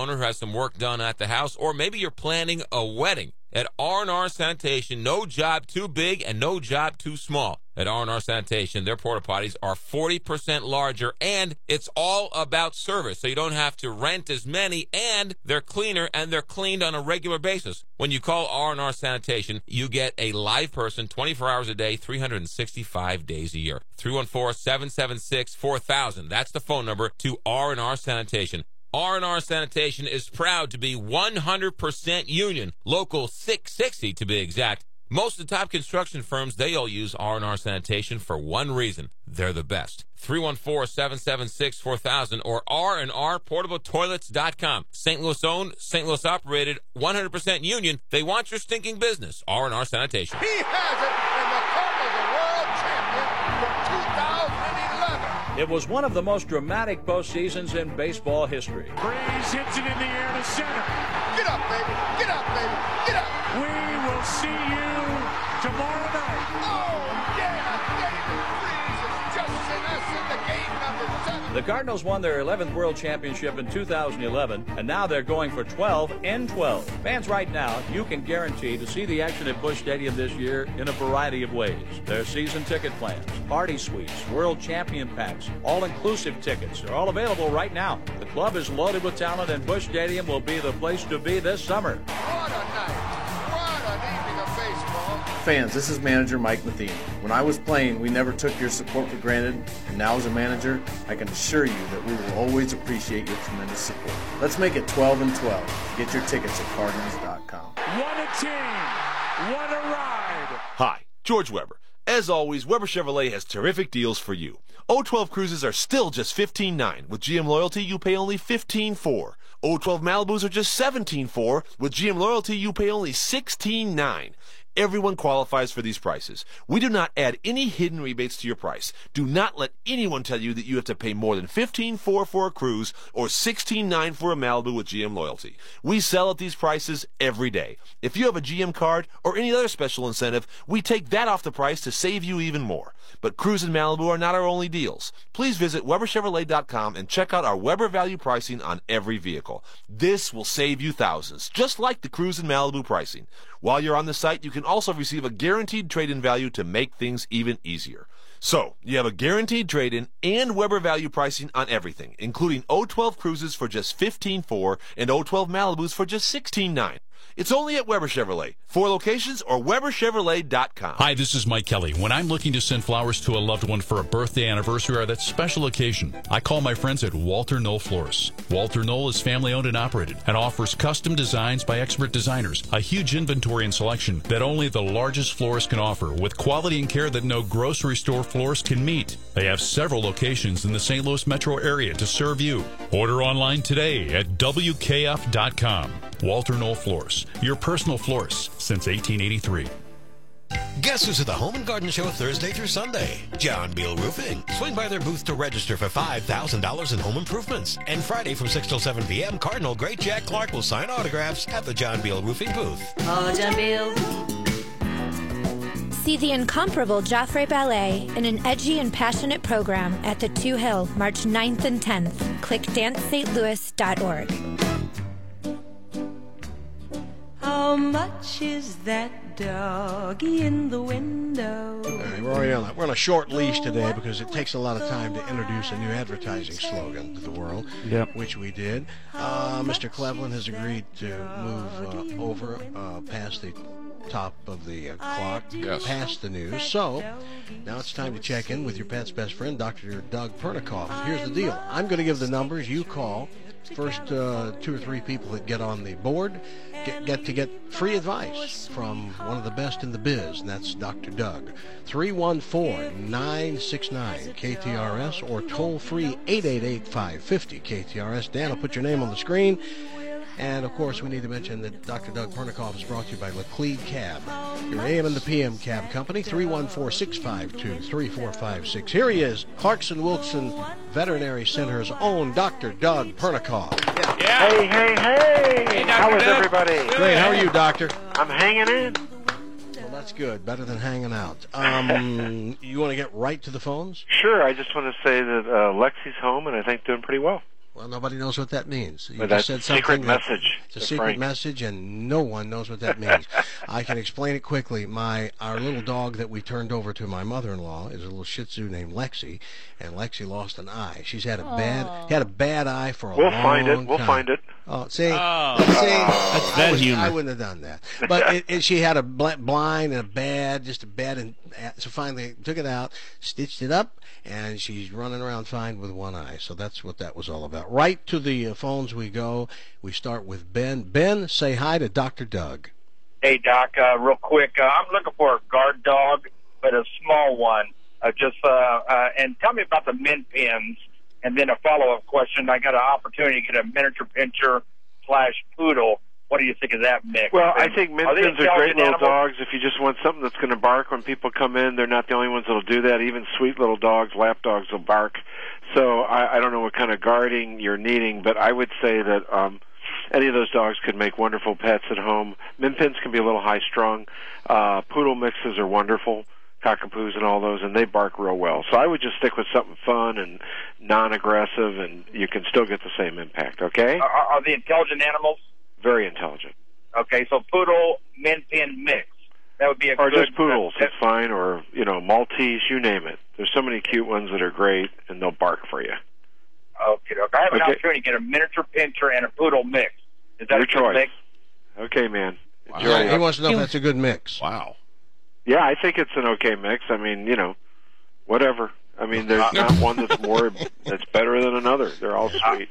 homeowner who has some work done at the house, or maybe you're planning a wedding. At R and R Sanitation, no job too big and no job too small. At R and R Sanitation, their porta potties are forty percent larger, and it's all about service, so you don't have to rent as many, and they're cleaner and they're cleaned on a regular basis. When you call R and R Sanitation, you get a live person twenty-four hours a day, three hundred sixty-five days a year. three one four, seven seven six, four thousand. That's the phone number to R and R Sanitation. R and R Sanitation is proud to be one hundred percent union, local six sixty to be exact. Most of the top construction firms, they all use R and R Sanitation for one reason. They're the best. three one four, seven seven six, four thousand or R and R portable toilets dot com. Saint Louis owned, Saint Louis operated, one hundred percent union. They want your stinking business. R and R Sanitation. He has it, and the Cardinals are world champion for two thousand eleven. It was one of the most dramatic postseasons in baseball history. Breeze hits it in the air to center. Get up, baby. Get up, baby. Get up. We will see you tomorrow night. Oh, yeah. David Freese is just sent us into game number seven. The Cardinals won their eleventh World Championship in two thousand eleven, and now they're going for twelve in twelve. Fans, right now, you can guarantee to see the action at Busch Stadium this year in a variety of ways. Their season ticket plans, party suites, World Champion packs, all-inclusive tickets are all available right now. The club is loaded with talent, and Busch Stadium will be the place to be this summer. What a night. What an evening of baseball. Fans, this is manager Mike Matheny. When I was playing, we never took your support for granted, and now as a manager, I can assure you that we will always appreciate your tremendous support. Let's make it twelve and twelve. Get your tickets at Cardinals dot com. What a team. What a ride. Hi, George Weber. As always, Weber Chevrolet has terrific deals for you. O twelve Cruises are still just fifteen nine. With G M Loyalty, you pay only fifteen four. O twelve Malibus are just seventeen four. With G M Loyalty, you pay only sixteen nine. Everyone qualifies for these prices. We do not add any hidden rebates to your price. Do not let anyone tell you that you have to pay more than fifteen four for a Cruise or sixteen nine for a Malibu with G M Loyalty. We sell at these prices every day. If you have a G M card or any other special incentive, we take that off the price to save you even more. But Cruise and Malibu are not our only deals. Please visit Weber Chevrolet dot com and check out our Weber value pricing on every vehicle. This will save you thousands, just like the Cruise and Malibu pricing. While you're on the site, you can also receive a guaranteed trade-in value to make things even easier. So, you have a guaranteed trade-in and Weber value pricing on everything, including O twelve Cruises for just fifteen four and O twelve Malibus for just sixteen nine. It's only at Weber Chevrolet. Four locations or Weber Chevrolet dot com. Hi, this is Mike Kelly. When I'm looking to send flowers to a loved one for a birthday, anniversary, or that special occasion, I call my friends at Walter Knoll Florists. Walter Knoll is family-owned and operated and offers custom designs by expert designers, a huge inventory and selection that only the largest florist can offer, with quality and care that no grocery store florist can meet. They have several locations in the Saint Louis metro area to serve you. Order online today at W K F dot com. Walter Knoll Florists, your personal florist since eighteen eighty-three. Guess who's at the Home and Garden Show Thursday through Sunday? John Beal Roofing. Swing by their booth to register for five thousand dollars in home improvements. And Friday from six till seven p.m., Cardinal great Jack Clark will sign autographs at the John Beal Roofing booth. Oh, John Beal. See the incomparable Joffrey Ballet in an edgy and passionate program at the Two Hill, March ninth and tenth. Click dance st louis dot org. How much is that doggy in the window? All right, we're, already on that. We're on a short leash today because it takes a lot of time to introduce a new advertising slogan to the world, yep. which we did. Uh, Mister Cleveland has agreed to move uh, over uh, past the top of the uh, clock, yes. past the news. So now it's time to check in with your pet's best friend, Doctor Doug Pernikoff. Here's the deal. I'm going to give the numbers. You call. First uh, two or three people that get on the board get, get to get free advice from one of the best in the biz, and that's Doctor Doug. three one four, nine six nine, K T R S or toll free eight eight eight, five five zero, K T R S. Dan will put your name on the screen. And, of course, we need to mention that Doctor Doug Pernikoff is brought to you by Laclede Cab, your A M and the P M cab company, three one four, six five two, three four five six. Here he is, Clarkson Wilson Veterinary Center's own Doctor Doug Pernikoff. Yeah. Yeah. Hey, hey, hey! hey how is Doug. everybody? Great. How are you, Doctor? I'm hanging in. Well, that's good. Better than hanging out. Um, you want to get right to the phones? Sure. I just want to say that uh, Lexi's home, and I think doing pretty well. Well, nobody knows what that means. You But just that's said a secret something that- message It's a to secret Frank. message, and no one knows what that means. I can explain it quickly. My our little dog that we turned over to my mother-in-law is a little Shih Tzu named Lexi, and Lexi lost an eye. She's had a bad had a bad eye for a We'll long find it. We'll time. find it. Oh, see, Oh. see, That's I, that was, humor. I wouldn't have done that. But it, it, she had a bl- blind and a bad, just a bad, and so finally took it out, stitched it up, and she's running around fine with one eye. So that's what that was all about. Right to the uh, phones we go. We start with Ben. Ben, say hi to Doctor Doug. Hey, Doc, uh, real quick, uh, I'm looking for a guard dog, but a small one. Uh, just uh, uh, and tell me about the min pins, and then a follow-up question. I got an opportunity to get a miniature pincher slash poodle. What do you think of that mix? Well, I And think are they Minpins are great intelligent little animals? dogs. If you just want something that's going to bark when people come in, they're not the only ones that'll do that. Even sweet little dogs, lap dogs, will bark. So I, I don't know what kind of guarding you're needing, but I would say that um, any of those dogs could make wonderful pets at home. Minpins can be a little high-strung. Uh, poodle mixes are wonderful, cockapoos and all those, and they bark real well. So I would just stick with something fun and non-aggressive, and you can still get the same impact, okay? Are, are they intelligent animals? Very intelligent. Okay, so poodle, min pin mix. That would be a Or good... just poodles, it's fine, or, you know, Maltese, you name it. There's so many cute ones that are great, and they'll bark for you. Okay, okay. I have an Okay. opportunity to get a miniature pincher and a poodle mix. Is that Your a good choice. mix? Okay, man. Wow. Enjoy He it. wants to know if that's a good mix. Wow. Yeah, I think it's an okay mix. I mean, you know, whatever. I mean, there's not one that's more that's better than another. They're all sweet.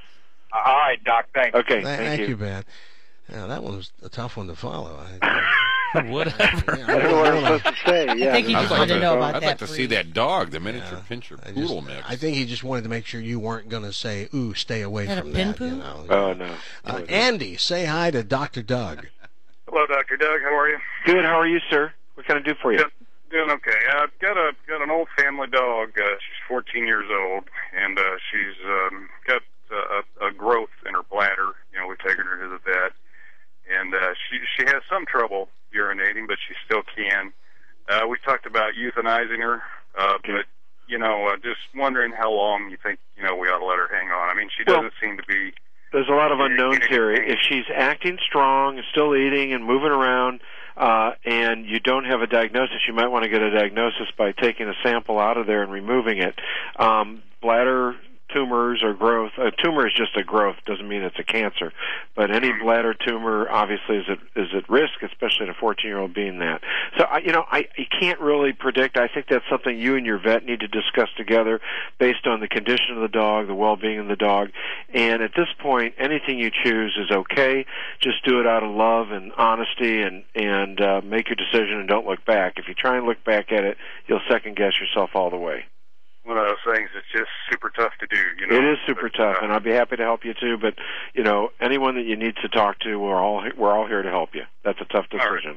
All right, Doc, thanks. Okay, Thank, thank, you, Ben. Yeah, that one was a tough one to follow. I, Whatever. I don't know what I'm supposed to say. Yeah, I think he I'd just like wanted to to- know about I'd that. like to see breed. that dog, the miniature pincher I, poodle just, mix. I think he just wanted to make sure you weren't going to say, "Ooh, stay away Had a from pin that." poo? You know. Oh, no. Uh, Andy, say hi to Doctor Doug. Hello, Doctor Doug. How are you? Good. How are you, sir? What can I do for you? Good. Doing okay. I've got a got an old family dog. Uh, she's fourteen years old, and uh, she's um, got uh, a, a growth in her bladder. You know, we've taken her to the vet, and uh, she she has some trouble urinating, but she still can. Uh, we talked about euthanizing her, uh, but you know, uh, just wondering how long you think you know we ought to let her hang on. I mean, she Well, doesn't seem to be. There's a lot of unknowns here. If she's acting strong and still eating and moving around, uh, and you don't have a diagnosis, you might want to get a diagnosis by taking a sample out of there and removing it. Um, bladder tumors or growth. A tumor is just a growth, doesn't mean it's a cancer. But any bladder tumor obviously is at, is at risk, especially in a fourteen-year-old being that. So, I, you know, I, I can't really predict. I think that's something you and your vet need to discuss together based on the condition of the dog, the well-being of the dog. And at this point, anything you choose is okay. Just do it out of love and honesty and, and uh, make your decision and don't look back. If you try and look back at it, you'll second-guess yourself all the way. One of those things that's just super tough to do. You know, It is super tough, and I'd be happy to help you too. But you know, anyone that you need to talk to, we're all we're all here to help you. That's a tough decision.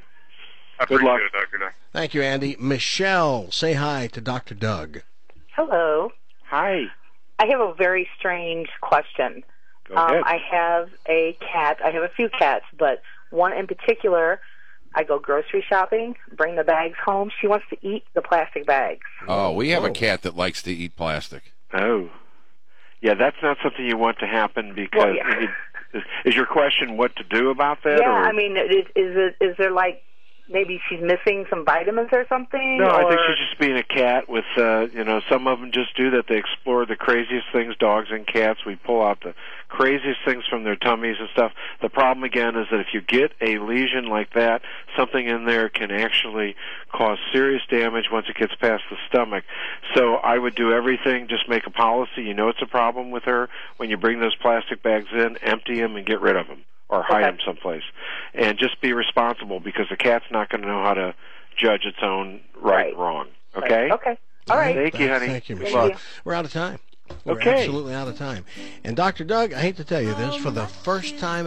I Good appreciate luck. it, Doctor Doug. Thank you, Andy. Michelle, say hi to Doctor Doug. Hello. Hi. I have a very strange question. Go um, ahead. I have a cat. I have a few cats, but one in particular, I go grocery shopping, bring the bags home. She wants to eat the plastic bags. Oh, we have Whoa. a cat that likes to eat plastic. Oh, yeah, that's not something you want to happen because Well, yeah. it, is, is your question what to do about that? yeah, or? I mean, is, is, it, is there like maybe she's missing some vitamins or something? No, or... I think she's just being a cat with, uh, you know, some of them just do that. They explore the craziest things, dogs and cats. We pull out the craziest things from their tummies and stuff. The problem, again, is that if you get a lesion like that, something in there can actually cause serious damage once it gets past the stomach. So I would do everything, just make a policy. You know it's a problem with her. When you bring those plastic bags in, empty them and get rid of them. Or hide Okay. them someplace. And just be responsible because the cat's not going to know how to judge its own right, Right. and wrong. Okay? Okay. All right. Thank you, honey. Thank you, Good Michelle. luck. We're out of time. We're Okay. absolutely out of time. And Doctor Doug, I hate to tell you this, for the first time ever,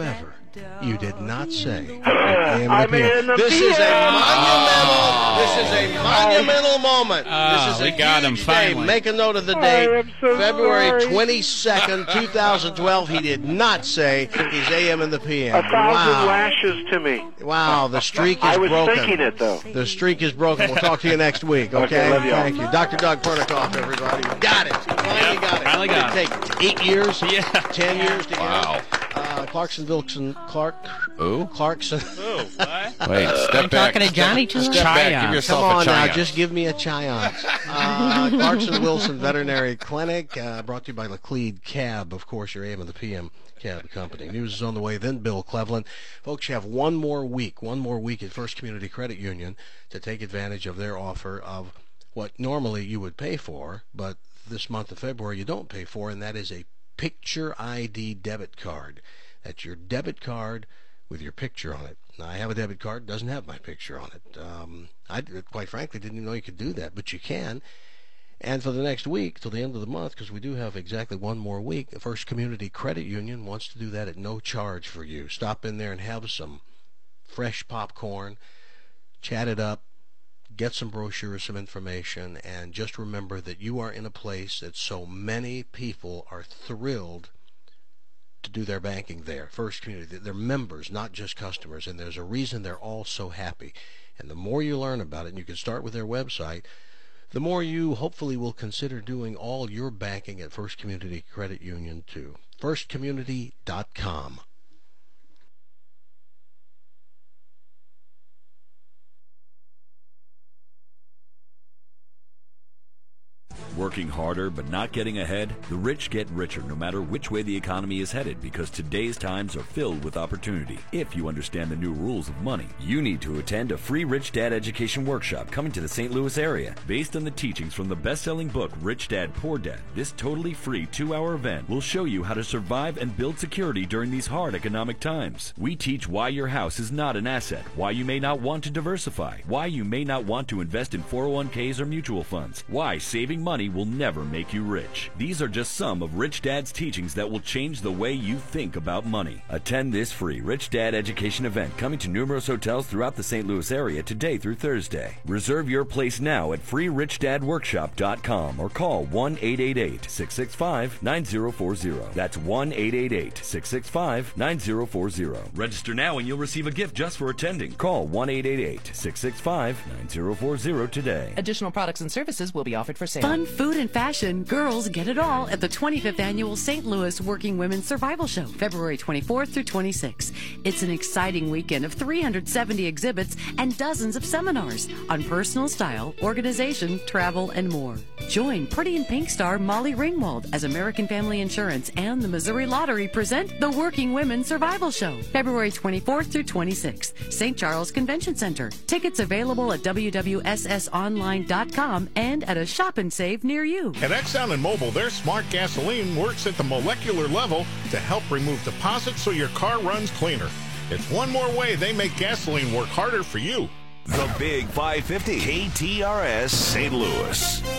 You did not say. I'm in the This is a monumental. This is a monumental moment. Oh, this is we a got him huge day. finally. Make a note of the date, I am so February sorry. twenty-second, twenty twelve. He did not say he's A M and the P M. A thousand Wow. lashes to me. Wow, the streak is I was broken. thinking it, though. The streak is broken. We'll talk to you next week, okay? Okay, love y'all. Thank you. Doctor Doug Pernikoff, everybody. We got it. We finally Yep, got it. finally got Did it take eight years? Yeah. Ten years to get Wow. it? Uh, Clarkson Wilson, Clark, Who? Clarkson. Oh, what? Wait, step I'm back. talking to Johnny too Step much? back. Give Chions. yourself Come on a now, chion. just give me a chion. Uh, Clarkson Wilson Veterinary Clinic, uh, brought to you by Laclede Cab, of course, your A M and the P M cab company. News is on the way, then Bill Cleveland. Folks, you have one more week, one more week at First Community Credit Union to take advantage of their offer of what normally you would pay for, but this month of February you don't pay for, and that is a Picture I D debit card. That's your debit card with your picture on it. Now, I have a debit card, doesn't have my picture on it. Um, I, quite frankly, didn't even know you could do that, but you can. And for the next week, till the end of the month, because we do have exactly one more week, the First Community Credit Union wants to do that at no charge for you. Stop in there and have some fresh popcorn, chat it up, get some brochures, some information, and just remember that you are in a place that so many people are thrilled to do their banking there. First Community, they're members, not just customers, and there's a reason they're all so happy. And the more you learn about it, and you can start with their website, the more you hopefully will consider doing all your banking at First Community Credit Union too. first community dot com. Working harder but not getting ahead? The rich get richer no matter which way the economy is headed, because today's times are filled with opportunity. If you understand the new rules of money, you need to attend a free Rich Dad education workshop coming to the Saint Louis area. Based on the teachings from the best-selling book Rich Dad, Poor Dad, this totally free two-hour event will show you how to survive and build security during these hard economic times. We teach why your house is not an asset, why you may not want to diversify, why you may not want to invest in four oh one k's or mutual funds, why saving money will never make you rich. These are just some of Rich Dad's teachings that will change the way you think about money. Attend this free Rich Dad education event coming to numerous hotels throughout the Saint Louis area today through Thursday. Reserve your place now at free rich dad workshop dot com or call one eight eight eight, six six five, nine zero four zero. That's one eight eight eight, six six five, nine zero four zero. Register now and you'll receive a gift just for attending. Call one eight eight eight, six six five, nine zero four zero today. Additional products and services will be offered for sale. Fun, food, and fashion, girls get it all at the twenty-fifth Annual Saint Louis Working Women's Survival Show, February twenty-fourth through twenty-sixth. It's an exciting weekend of three hundred seventy exhibits and dozens of seminars on personal style, organization, travel, and more. Join Pretty in Pink star Molly Ringwald as American Family Insurance and the Missouri Lottery present the Working Women's Survival Show, February twenty-fourth through twenty-sixth, Saint Charles Convention Center. Tickets available at w w s s online dot com and at a shop and save near you. At Exxon and Mobil, their smart gasoline works at the molecular level to help remove deposits so your car runs cleaner. It's one more way they make gasoline work harder for you. The Big five fifty K T R S Saint Louis.